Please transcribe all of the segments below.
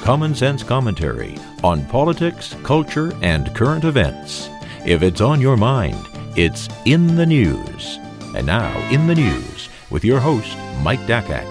common sense commentary on politics, culture, and current events. If it's on your mind, it's In the News. And now, In the News, with your host, Mike Dakak.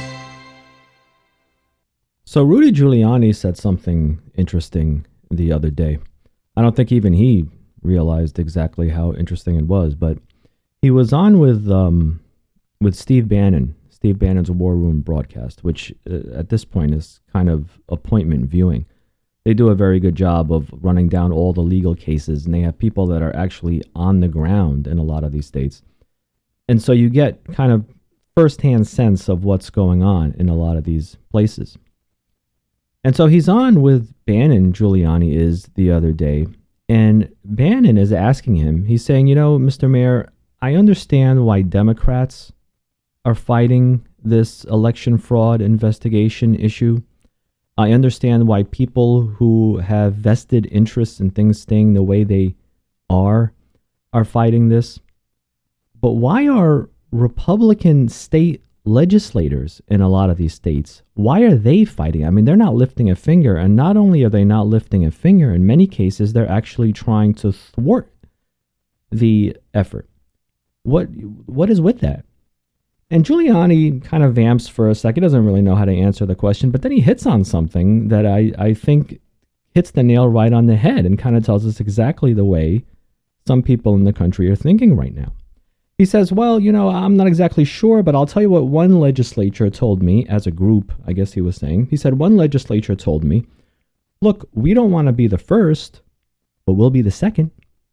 So Rudy Giuliani said something interesting the other day. I don't think even he realized exactly how interesting it was, but he was on with Steve Bannon. Steve Bannon's War Room broadcast, which at this point is kind of appointment viewing. They do a very good job of running down all the legal cases, and they have people that are actually on the ground in a lot of these states. And so you get kind of firsthand sense of what's going on in a lot of these places. And so he's on with Bannon, Giuliani is, the other day, and Bannon is asking him, he's saying, you know, Mr. Mayor, I understand why Democrats are fighting this election fraud investigation issue. I understand why people who have vested interests in things staying the way they are fighting this. But why are Republican state legislators in a lot of these states, why are they fighting? I mean, they're not lifting a finger. And not only are they not lifting a finger, in many cases, they're actually trying to thwart the effort. What is with that? And Giuliani kind of vamps for a second. He doesn't really know how to answer the question, but then he hits on something that I think hits the nail right on the head and kind of tells us exactly the way some people in the country are thinking right now. He says, well, you know, I'm not exactly sure, but I'll tell you what one legislature told me as a group, I guess he was saying. He said, one legislature told me, look, we don't want to be the first, but we'll be the second.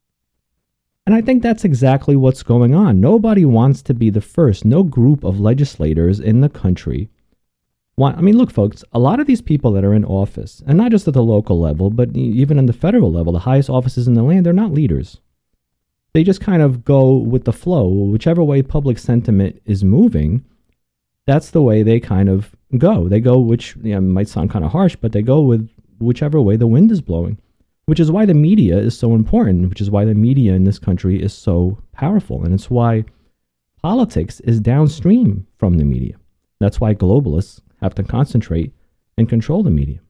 And I think that's exactly what's going on. Nobody wants to be the first. No group of legislators in the country want. I mean, look, folks, a lot of these people that are in office, and not just at the local level, but even on the federal level, the highest offices in the land, they're not leaders. They just kind of go with the flow. Whichever way public sentiment is moving, that's the way they kind of go. They go, which might sound kind of harsh, but they go with whichever way the wind is blowing. Which is why the media is so important, which is why the media in this country is so powerful. And it's why politics is downstream from the media. That's why globalists have to concentrate and control the media.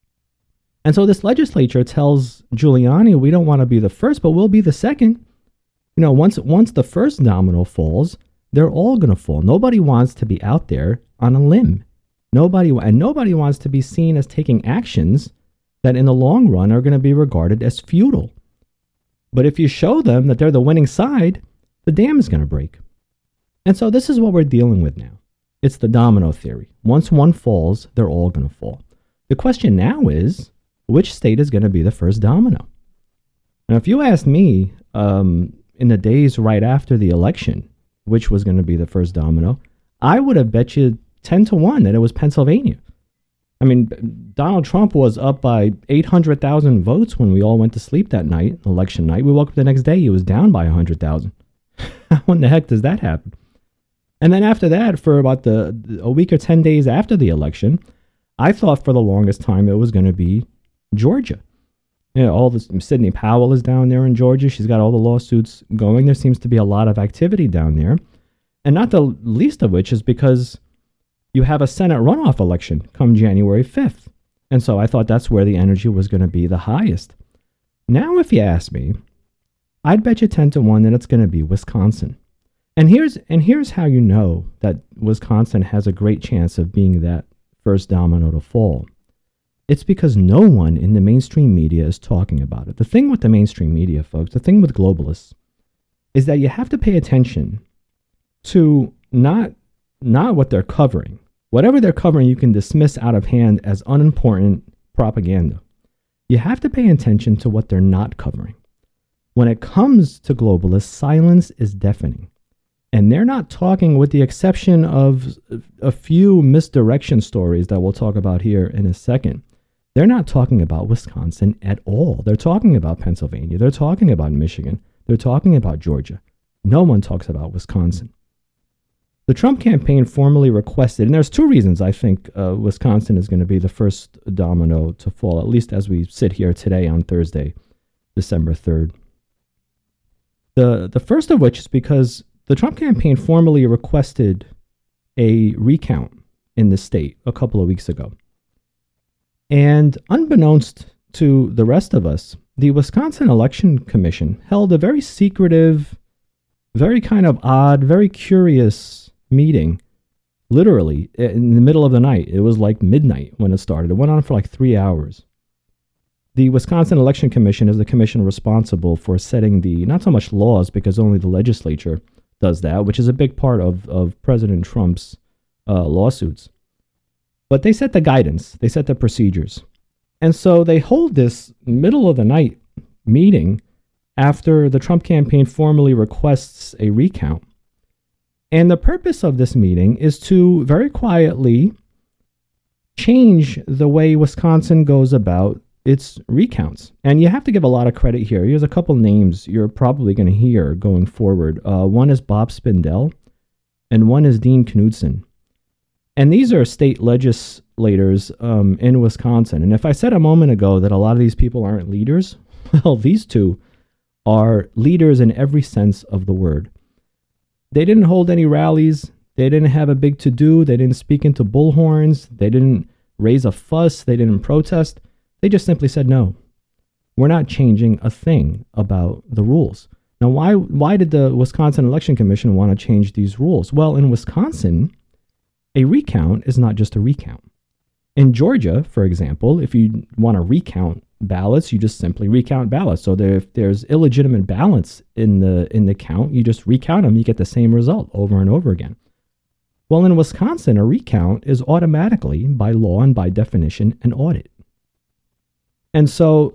And so this legislature tells Giuliani, we don't want to be the first, but we'll be the second. You know, once the first domino falls, they're all going to fall. Nobody wants to be out there on a limb. Nobody wants to be seen as taking actions that in the long run are going to be regarded as futile. But if you show them that they're the winning side, the dam is going to break. And so this is what we're dealing with now. It's the domino theory. Once one falls, they're all going to fall. The question now is, which state is going to be the first domino? Now, if you asked me in the days right after the election, which was going to be the first domino, I would have bet you 10-1 that it was Pennsylvania. I mean, Donald Trump was up by 800,000 votes when we all went to sleep that night, election night. We woke up the next day, he was down by 100,000. How in the heck does that happen? And then after that, for about a week or 10 days after the election, I thought for the longest time it was going to be Georgia. You know, all this, Sidney Powell is down there in Georgia. She's got all the lawsuits going. There seems to be a lot of activity down there. And not the least of which is because you have a Senate runoff election come January 5th. And so I thought that's where the energy was going to be the highest. Now, if you ask me, I'd bet you 10-1 that it's going to be Wisconsin. And here's how you know that Wisconsin has a great chance of being that first domino to fall. It's because no one in the mainstream media is talking about it. The thing with the mainstream media, folks, the thing with globalists, is that you have to pay attention to not what they're covering. Whatever they're covering, you can dismiss out of hand as unimportant propaganda. You have to pay attention to what they're not covering. When it comes to globalists, silence is deafening. And they're not talking, with the exception of a few misdirection stories that we'll talk about here in a second. They're not talking about Wisconsin at all. They're talking about Pennsylvania. They're talking about Michigan. They're talking about Georgia. No one talks about Wisconsin. The Trump campaign formally requested, and there's two reasons I think Wisconsin is going to be the first domino to fall, at least as we sit here today on Thursday, December 3rd. The first of which is because the Trump campaign formally requested a recount in the state a couple of weeks ago. And unbeknownst to the rest of us, the Wisconsin Election Commission held a very secretive, very kind of odd, very curious meeting, literally in the middle of the night. It was like midnight when it started. It went on for like 3 hours. The Wisconsin Election Commission is the commission responsible for setting the, not so much laws, because only the legislature does that, which is a big part of President Trump's lawsuits. But they set the guidance, they set the procedures. And so they hold this middle of the night meeting after the Trump campaign formally requests a recount. And the purpose of this meeting is to very quietly change the way Wisconsin goes about its recounts. And you have to give a lot of credit here. Here's a couple names you're probably going to hear going forward. One is Bob Spindell, and one is Dean Knudsen. And these are state legislators in Wisconsin. And if I said a moment ago that a lot of these people aren't leaders, well, these two are leaders in every sense of the word. They didn't hold any rallies. They didn't have a big to-do. They didn't speak into bullhorns. They didn't raise a fuss. They didn't protest. They just simply said, no, we're not changing a thing about the rules. Now, why did the Wisconsin Election Commission want to change these rules? Well, in Wisconsin, a recount is not just a recount. In Georgia, for example, if you want to recount ballots, you just simply recount ballots. So if there's illegitimate ballots in the count, you just recount them, you get the same result over and over again. Well, in Wisconsin, a recount is automatically, by law and by definition, an audit. And so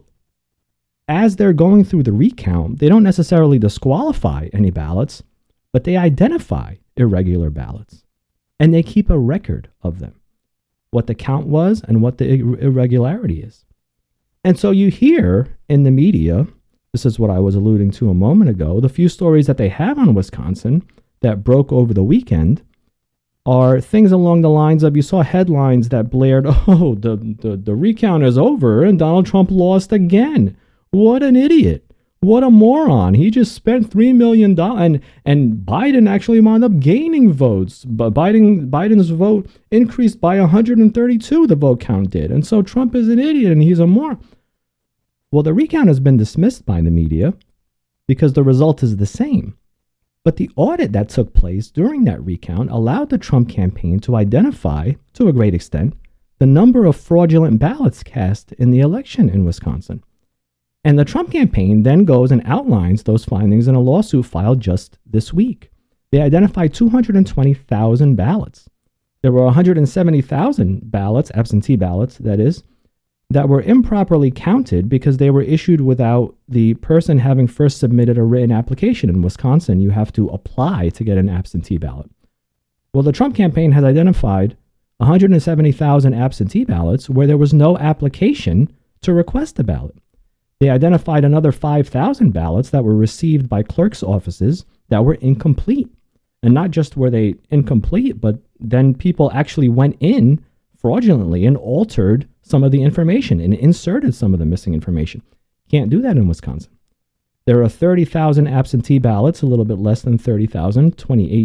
as they're going through the recount, they don't necessarily disqualify any ballots, but they identify irregular ballots. And they keep a record of them, what the count was and what the irregularity is. And so you hear in the media, this is what I was alluding to a moment ago, the few stories that they have on Wisconsin that broke over the weekend are things along the lines of, you saw headlines that blared, oh, the recount is over and Donald Trump lost again. What an idiot. What a moron. He just spent $3 million and Biden actually wound up gaining votes. But Biden's vote increased by 132, the vote count did. And so Trump is an idiot and he's a moron. Well, the recount has been dismissed by the media because the result is the same. But the audit that took place during that recount allowed the Trump campaign to identify, to a great extent, the number of fraudulent ballots cast in the election in Wisconsin. And the Trump campaign then goes and outlines those findings in a lawsuit filed just this week. They identified 220,000 ballots. There were 170,000 ballots, absentee ballots, that is, that were improperly counted because they were issued without the person having first submitted a written application. In Wisconsin, you have to apply to get an absentee ballot. Well, the Trump campaign has identified 170,000 absentee ballots where there was no application to request a ballot. They identified another 5,000 ballots that were received by clerks' offices that were incomplete. And not just were they incomplete, but then people actually went in fraudulently and altered some of the information and inserted some of the missing information. Can't do that in Wisconsin. There are 30,000 absentee ballots, a little bit less than 30,000,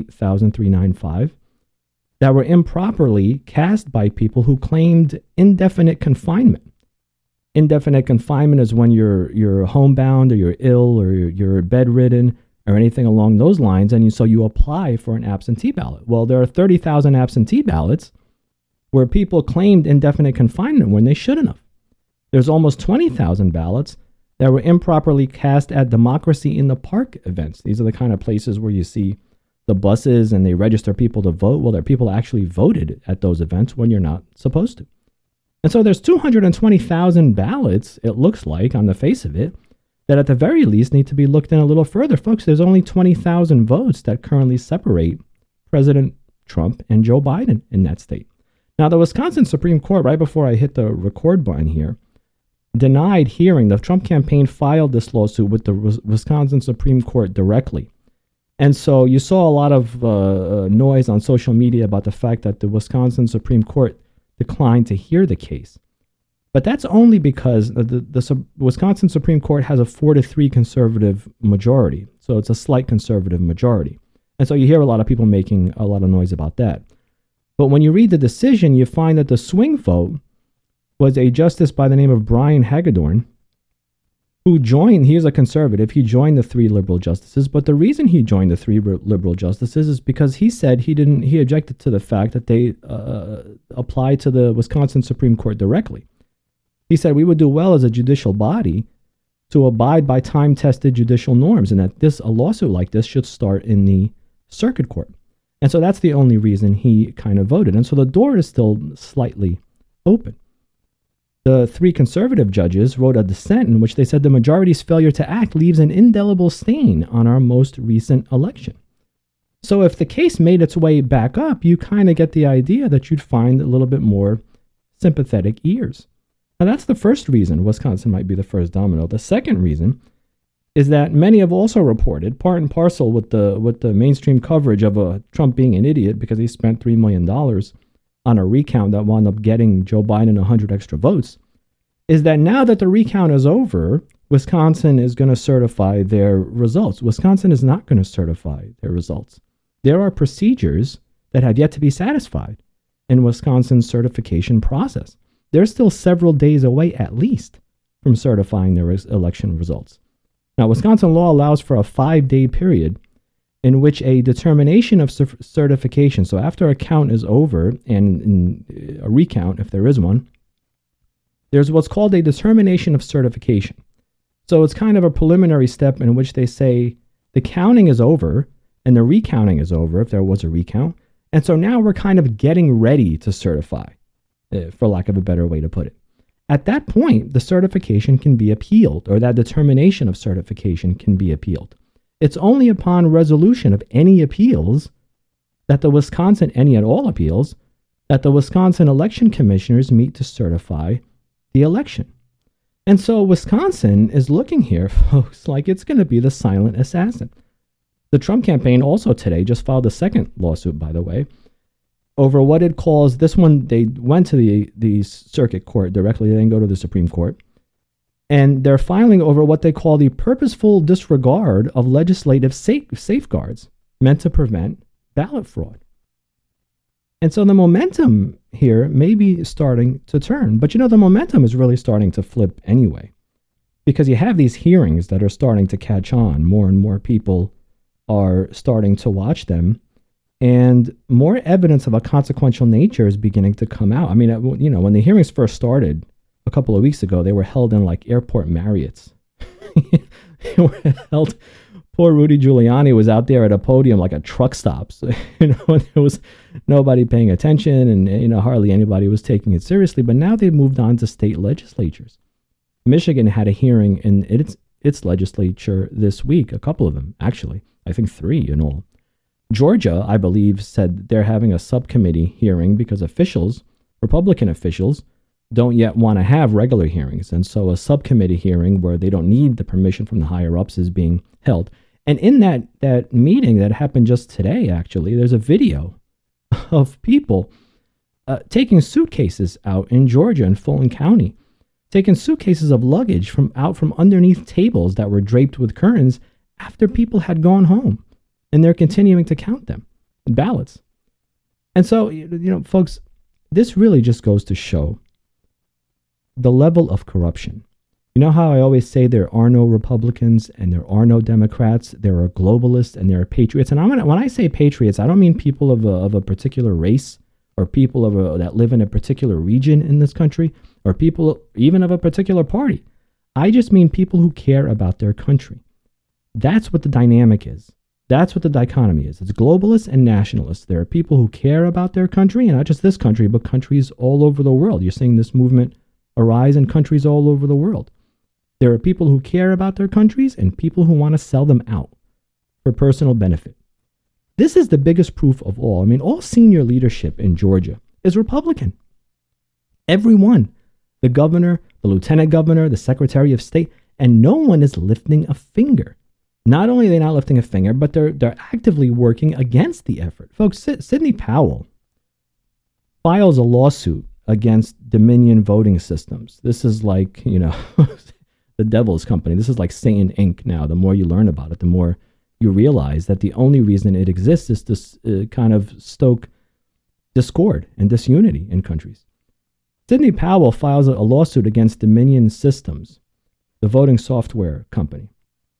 28,395, that were improperly cast by people who claimed indefinite confinement. Indefinite confinement is when you're homebound or you're ill or you're bedridden or anything along those lines, and so you apply for an absentee ballot. Well, there are 30,000 absentee ballots where people claimed indefinite confinement when they shouldn't have. There's almost 20,000 ballots that were improperly cast at Democracy in the Park events. These are the kind of places where you see the buses and they register people to vote. Well, there are people actually voted at those events when you're not supposed to. And so there's 220,000 ballots, it looks like, on the face of it, that at the very least need to be looked in a little further. Folks, there's only 20,000 votes that currently separate President Trump and Joe Biden in that state. Now, the Wisconsin Supreme Court, right before I hit the record button here, denied hearing. The Trump campaign filed this lawsuit with the Wisconsin Supreme Court directly. And so you saw a lot of noise on social media about the fact that the Wisconsin Supreme Court declined to hear the case. But that's only because the Wisconsin Supreme Court has a 4-3 conservative majority. So it's a slight conservative majority. And so you hear a lot of people making a lot of noise about that. But when you read the decision, you find that the swing vote was a justice by the name of Brian Hagedorn, who joined, he is a conservative, he joined the 3 liberal justices, but the reason he joined the 3 liberal justices is because he said he objected to the fact that they applied to the Wisconsin Supreme Court directly. He said we would do well as a judicial body to abide by time-tested judicial norms, and that a lawsuit like this should start in the circuit court. And so that's the only reason he kind of voted. And so the door is still slightly open. The 3 conservative judges wrote a dissent in which they said the majority's failure to act leaves an indelible stain on our most recent election. So if the case made its way back up, you kind of get the idea that you'd find a little bit more sympathetic ears. Now that's the first reason Wisconsin might be the first domino. The second reason is that many have also reported, part and parcel with the mainstream coverage of Trump being an idiot because he spent $3 million on a recount that wound up getting Joe Biden 100 extra votes, is that now that the recount is over, Wisconsin is going to certify their results. Wisconsin is not going to certify their results. There are procedures that have yet to be satisfied in Wisconsin's certification process. They're still several days away at least from certifying their election results. Now, Wisconsin law allows for a 5-day period in which a determination of certification, so after a count is over and in a recount, if there is one, there's what's called a determination of certification. So it's kind of a preliminary step in which they say the counting is over and the recounting is over, if there was a recount. And so now we're kind of getting ready to certify, for lack of a better way to put it. At that point, the certification can be appealed, or that determination of certification can be appealed. It's only upon resolution of any appeals that any at all appeals, that the Wisconsin election commissioners meet to certify the election. And so Wisconsin is looking here, folks, like it's going to be the silent assassin. The Trump campaign also today just filed a second lawsuit, by the way, over what it calls, this one, they went to the circuit court directly, they didn't go to the Supreme Court. And they're filing over what they call the purposeful disregard of legislative safeguards meant to prevent ballot fraud. And so the momentum here may be starting to turn. But the momentum is really starting to flip anyway, because you have these hearings that are starting to catch on. More and more people are starting to watch them, and more evidence of a consequential nature is beginning to come out. I mean, when the hearings first started, a couple of weeks ago, they were held in like airport Marriotts. They were held. Poor Rudy Giuliani was out there at a podium like a truck stop. So, there was nobody paying attention, and hardly anybody was taking it seriously. But now they've moved on to state legislatures. Michigan had a hearing in its legislature this week. A couple of them, actually. I think 3 in all. Georgia, I believe, said they're having a subcommittee hearing because Republican officials, don't yet want to have regular hearings. And so a subcommittee hearing where they don't need the permission from the higher-ups is being held. And in that meeting that happened just today, actually, there's a video of people taking suitcases out in Georgia, in Fulton County, taking suitcases of luggage from underneath tables that were draped with curtains after people had gone home. And they're continuing to count them, ballots. And so, folks, this really just goes to show the level of corruption. You know how I always say there are no Republicans and there are no Democrats, there are globalists and there are patriots. And when I say patriots, I don't mean people of a particular race or people that live in a particular region in this country or people even of a particular party. I just mean people who care about their country. That's what the dynamic is. That's what the dichotomy is. It's globalists and nationalists. There are people who care about their country, and not just this country, but countries all over the world. You're seeing this movement arise in countries all over the world. There are people who care about their countries and people who want to sell them out for personal benefit. This is the biggest proof of all. I mean, all senior leadership in Georgia is Republican. Everyone, the governor, the lieutenant governor, the secretary of state, and no one is lifting a finger. Not only are they not lifting a finger, but they're actively working against the effort. Folks, Sidney Powell files a lawsuit against Dominion Voting Systems. This is like, the devil's company. This is like Satan Inc. now. The more you learn about it, the more you realize that the only reason it exists is to kind of stoke discord and disunity in countries. Sidney Powell files a lawsuit against Dominion Systems, the voting software company.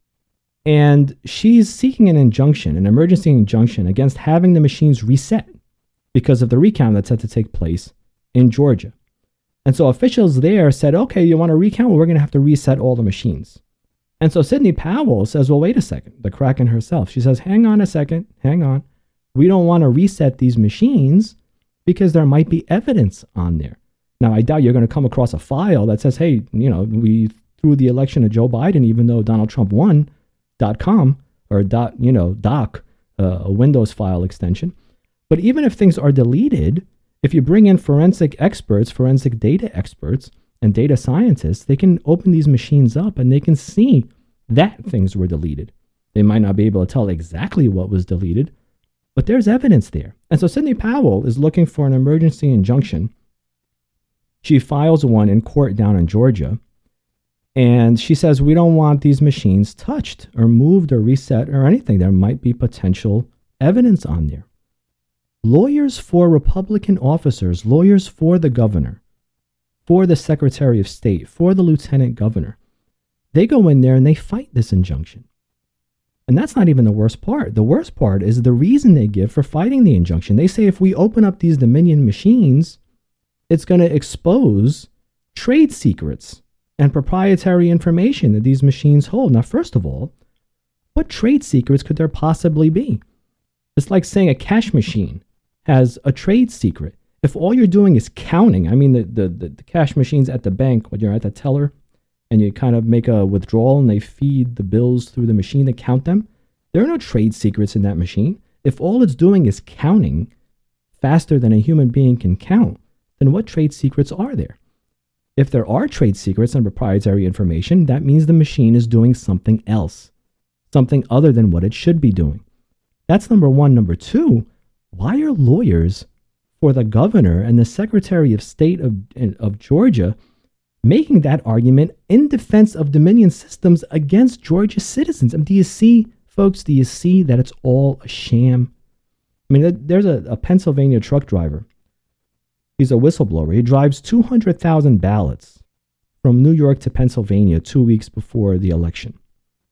And she's seeking an injunction, an emergency injunction against having the machines reset because of the recount that's set to take place in Georgia. And so officials there said, okay, you want to recount? Well, we're going to have to reset all the machines. And so Sidney Powell says, well, wait a second, the Kraken herself. She says, hang on a second, hang on. We don't want to reset these machines because there might be evidence on there. Now, I doubt you're going to come across a file that says, hey, we threw the election of Joe Biden, even though Donald Trump won, .com or doc, a Windows file extension. But even if things are deleted, if you bring in forensic experts, forensic data experts, and data scientists, they can open these machines up and they can see that things were deleted. They might not be able to tell exactly what was deleted, but there's evidence there. And so Sidney Powell is looking for an emergency injunction. She files one in court down in Georgia, and she says, we don't want these machines touched or moved or reset or anything. There might be potential evidence on there. Lawyers for Republican officers, lawyers for the governor, for the Secretary of State, for the Lieutenant Governor, they go in there and they fight this injunction. And that's not even the worst part. The worst part is the reason they give for fighting the injunction. They say if we open up these Dominion machines, it's going to expose trade secrets and proprietary information that these machines hold. Now, first of all, what trade secrets could there possibly be? It's like saying a cash machine has a trade secret. If all you're doing is counting, I mean, the cash machines at the bank, when you're at the teller and you kind of make a withdrawal and they feed the bills through the machine to count them, there are no trade secrets in that machine. If all it's doing is counting faster than a human being can count, then what trade secrets are there? If there are trade secrets and proprietary information, that means the machine is doing something else, something other than what it should be doing. That's number one. Number two, why are lawyers for the governor and the Secretary of State of Georgia making that argument in defense of Dominion Systems against Georgia citizens? I mean, do you see, folks, do you see that it's all a sham? I mean, there's a Pennsylvania truck driver. He's a whistleblower. He drives 200,000 ballots from New York to Pennsylvania 2 weeks before the election.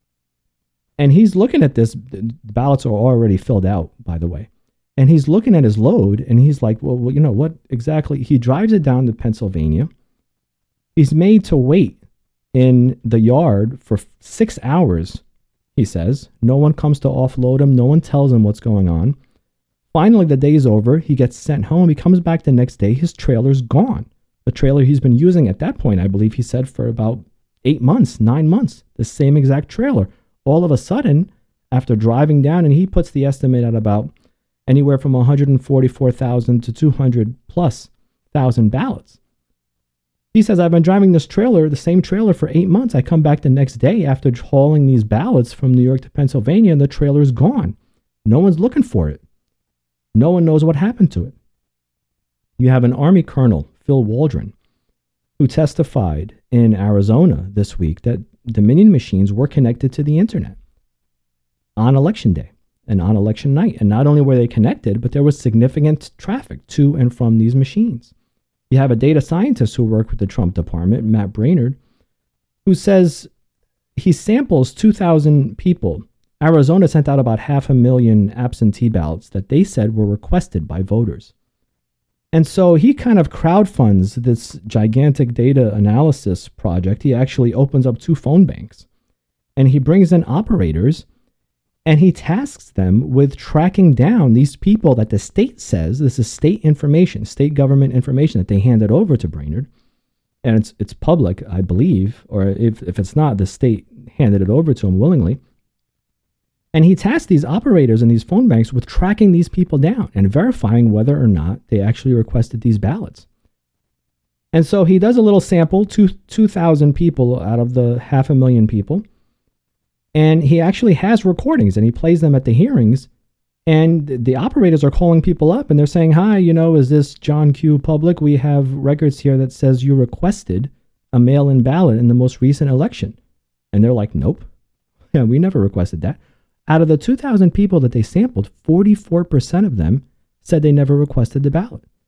And he's looking at this. The ballots are already filled out, by the way. And he's looking at his load, and he's like, well, what exactly? He drives it down to Pennsylvania. He's made to wait in the yard for 6 hours, he says. No one comes to offload him. No one tells him what's going on. Finally, the day's over. He gets sent home. He comes back the next day. His trailer's gone. The trailer he's been using at that point, I believe he said, for about 8 months, 9 months, the same exact trailer. All of a sudden, after driving down, and he puts the estimate at about anywhere from 144,000 to 200 plus thousand ballots. He says, I've been driving this trailer, the same trailer, for 8 months. I come back the next day after hauling these ballots from New York to Pennsylvania, and the trailer's gone. No one's looking for it. No one knows what happened to it. You have an Army Colonel, Phil Waldron, who testified in Arizona this week that Dominion machines were connected to the internet on election day and on election night. And not only were they connected, but there was significant traffic to and from these machines. You have a data scientist who worked with the Trump department, Matt Brainerd, who says he samples 2,000 people. Arizona sent out about 500,000 absentee ballots that they said were requested by voters. And so he kind of crowdfunds this gigantic data analysis project. He actually opens up 2 phone banks, and he brings in operators, and he tasks them with tracking down these people that the state says, this is state information, state government information that they handed over to Brainerd. And it's public, I believe, or if it's not, the state handed it over to him willingly. And he tasked these operators in these phone banks with tracking these people down and verifying whether or not they actually requested these ballots. And so he does a little sample, 2,000 people out of the 500,000 people. And he actually has recordings, and he plays them at the hearings. And the operators are calling people up, and they're saying, hi, is this John Q. Public? We have records here that says you requested a mail-in ballot in the most recent election. And they're like, nope. Yeah, we never requested that. Out of the 2,000 people that they sampled, 44% of them said they never requested the ballot.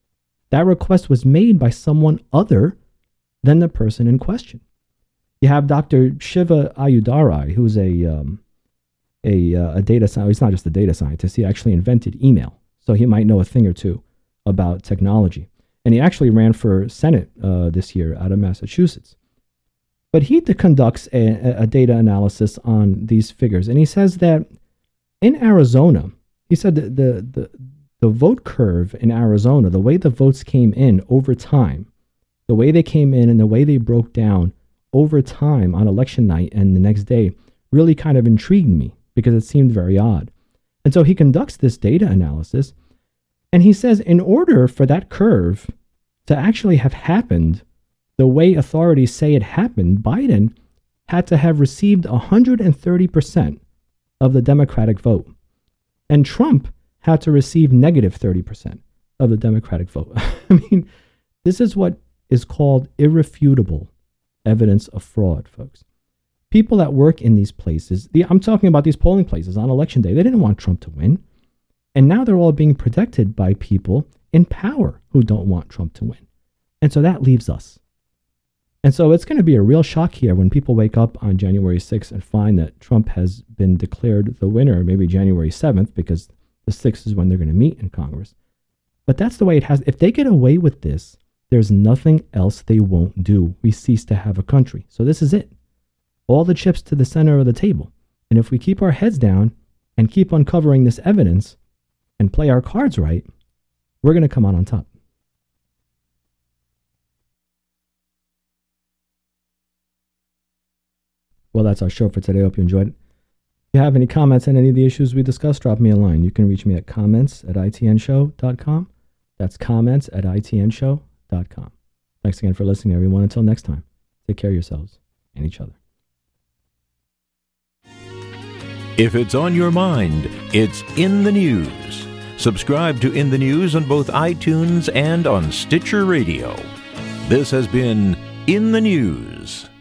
that request was made by someone other than the person in question. You have Dr. Shiva Ayudarai, who's a data scientist. He's not just a data scientist. He actually invented email, so he might know a thing or two about technology. And he actually ran for Senate this year out of Massachusetts. But he conducts a data analysis on these figures, and he says that in Arizona, he said that the vote curve in Arizona, the way the votes came in over time, the way they came in and the way they broke down over time on election night and the next day really kind of intrigued me because it seemed very odd. And so he conducts this data analysis, and he says in order for that curve to actually have happened the way authorities say it happened, Biden had to have received 130% of the Democratic vote. And Trump had to receive negative 30% of the Democratic vote. I mean, this is what is called irrefutable evidence of fraud, folks. People that work in these places, I'm talking about these polling places on election day, they didn't want Trump to win. And now they're all being protected by people in power who don't want Trump to win. And so that leaves us. And so it's going to be a real shock here when people wake up on January 6th and find that Trump has been declared the winner, maybe January 7th, because the 6th is when they're going to meet in Congress. But that's the way it has. If they get away with this, there's nothing else they won't do. We cease to have a country. So this is it. All the chips to the center of the table. And if we keep our heads down and keep uncovering this evidence and play our cards right, we're going to come out on top. Well, that's our show for today. I hope you enjoyed it. If you have any comments on any of the issues we discussed, drop me a line. You can reach me at comments@itnshow.com. That's comments@itnshow.com. Thanks again for listening, everyone. Until next time, take care of yourselves and each other. If it's on your mind, it's In the News. Subscribe to In the News on both iTunes and on Stitcher Radio. This has been In the News.